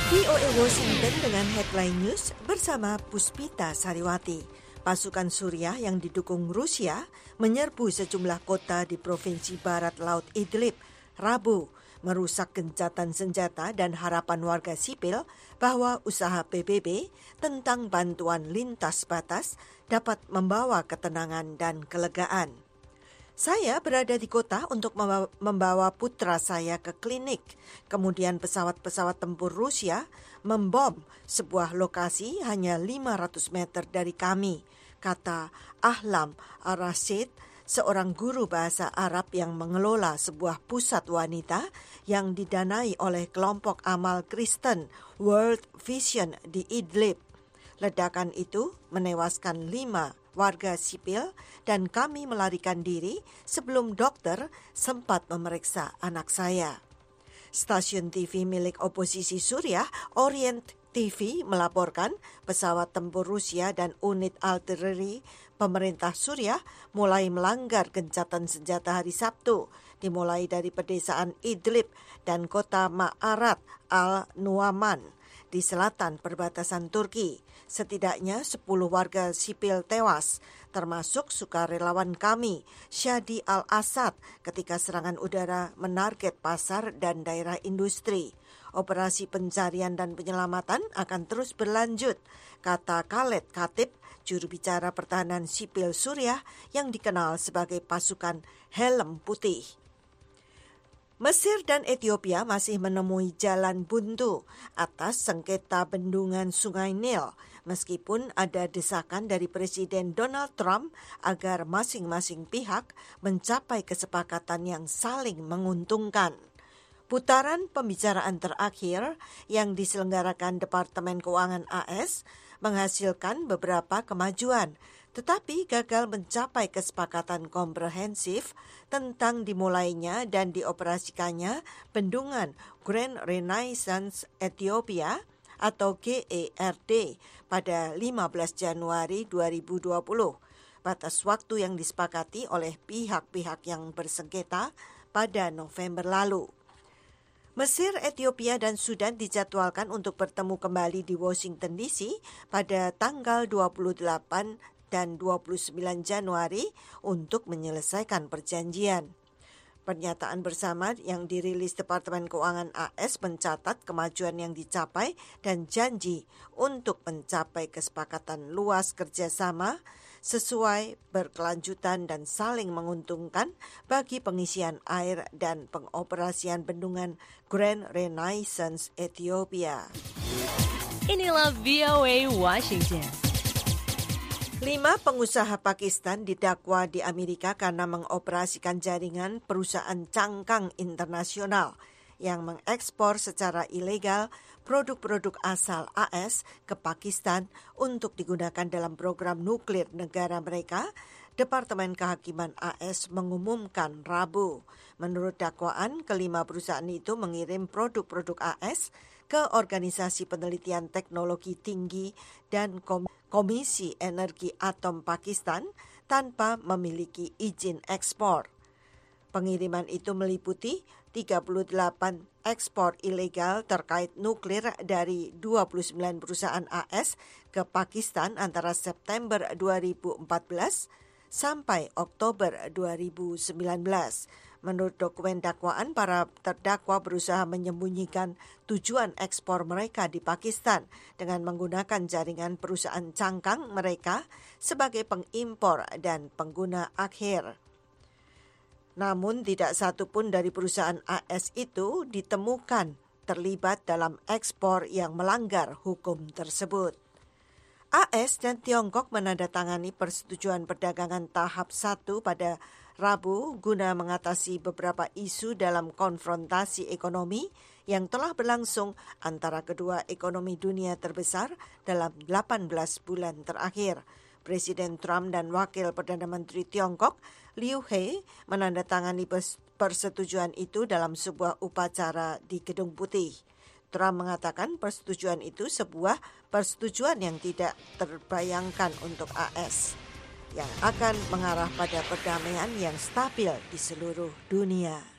VOA Washington dengan headline news bersama Puspita Sariwati. Pasukan Suriah yang didukung Rusia menyerbu sejumlah kota di Provinsi Barat Laut Idlib, Rabu, merusak gencatan senjata dan harapan warga sipil bahwa usaha PBB tentang bantuan lintas batas dapat membawa ketenangan dan kelegaan. Saya berada di kota untuk membawa putra saya ke klinik. Kemudian pesawat-pesawat tempur Rusia membom sebuah lokasi hanya 500 meter dari kami, kata Ahlam Ar-Rashid, seorang guru bahasa Arab yang mengelola sebuah pusat wanita yang didanai oleh kelompok amal Kristen World Vision di Idlib. Ledakan itu menewaskan 5 warga sipil dan kami melarikan diri sebelum dokter sempat memeriksa anak saya. Stasiun TV milik oposisi Suriah, Orient TV, melaporkan pesawat tempur Rusia dan unit artileri pemerintah Suriah mulai melanggar gencatan senjata hari Sabtu, dimulai dari pedesaan Idlib dan kota Ma'arat al-Nu'aman di selatan perbatasan Turki. Setidaknya 10 warga sipil tewas, termasuk sukarelawan kami, Shadi al-Assad, ketika serangan udara menarget pasar dan daerah industri. Operasi pencarian dan penyelamatan akan terus berlanjut, kata Khaled Khatib, juru bicara pertahanan sipil Suriah yang dikenal sebagai pasukan helm putih. Mesir dan Ethiopia masih menemui jalan buntu atas sengketa bendungan Sungai Nil, meskipun ada desakan dari Presiden Donald Trump agar masing-masing pihak mencapai kesepakatan yang saling menguntungkan. Putaran pembicaraan terakhir yang diselenggarakan Departemen Keuangan AS menghasilkan beberapa kemajuan, tetapi gagal mencapai kesepakatan komprehensif tentang dimulainya dan dioperasikannya bendungan Grand Renaissance Ethiopia atau GERD pada 15 Januari 2020, batas waktu yang disepakati oleh pihak-pihak yang bersengketa pada November lalu. Mesir, Ethiopia, dan Sudan dijadwalkan untuk bertemu kembali di Washington DC pada tanggal 28 dan 29 Januari untuk menyelesaikan perjanjian. Pernyataan bersama yang dirilis Departemen Keuangan AS mencatat kemajuan yang dicapai dan janji untuk mencapai kesepakatan luas kerjasama sesuai berkelanjutan dan saling menguntungkan bagi pengisian air dan pengoperasian bendungan Grand Renaissance Ethiopia. Inilah VOA Washington. 5 pengusaha Pakistan didakwa di Amerika karena mengoperasikan jaringan perusahaan cangkang internasional yang mengekspor secara ilegal produk-produk asal AS ke Pakistan untuk digunakan dalam program nuklir negara mereka, Departemen Kehakiman AS mengumumkan Rabu. Menurut dakwaan, kelima perusahaan itu mengirim produk-produk AS ke Organisasi Penelitian Teknologi Tinggi dan Komisi Energi Atom Pakistan tanpa memiliki izin ekspor. Pengiriman itu meliputi 38 ekspor ilegal terkait nuklir dari 29 perusahaan AS ke Pakistan antara September 2014 sampai Oktober 2019. Menurut dokumen dakwaan, para terdakwa berusaha menyembunyikan tujuan ekspor mereka di Pakistan dengan menggunakan jaringan perusahaan cangkang mereka sebagai pengimpor dan pengguna akhir. Namun tidak satu pun dari perusahaan AS itu ditemukan terlibat dalam ekspor yang melanggar hukum tersebut. AS dan Tiongkok menandatangani persetujuan perdagangan tahap 1 pada Rabu guna mengatasi beberapa isu dalam konfrontasi ekonomi yang telah berlangsung antara kedua ekonomi dunia terbesar dalam 18 bulan terakhir. Presiden Trump dan Wakil Perdana Menteri Tiongkok, Liu He, menandatangani persetujuan itu dalam sebuah upacara di Gedung Putih. Trump mengatakan persetujuan itu sebuah persetujuan yang tidak terbayangkan untuk AS, yang akan mengarah pada perdamaian yang stabil di seluruh dunia.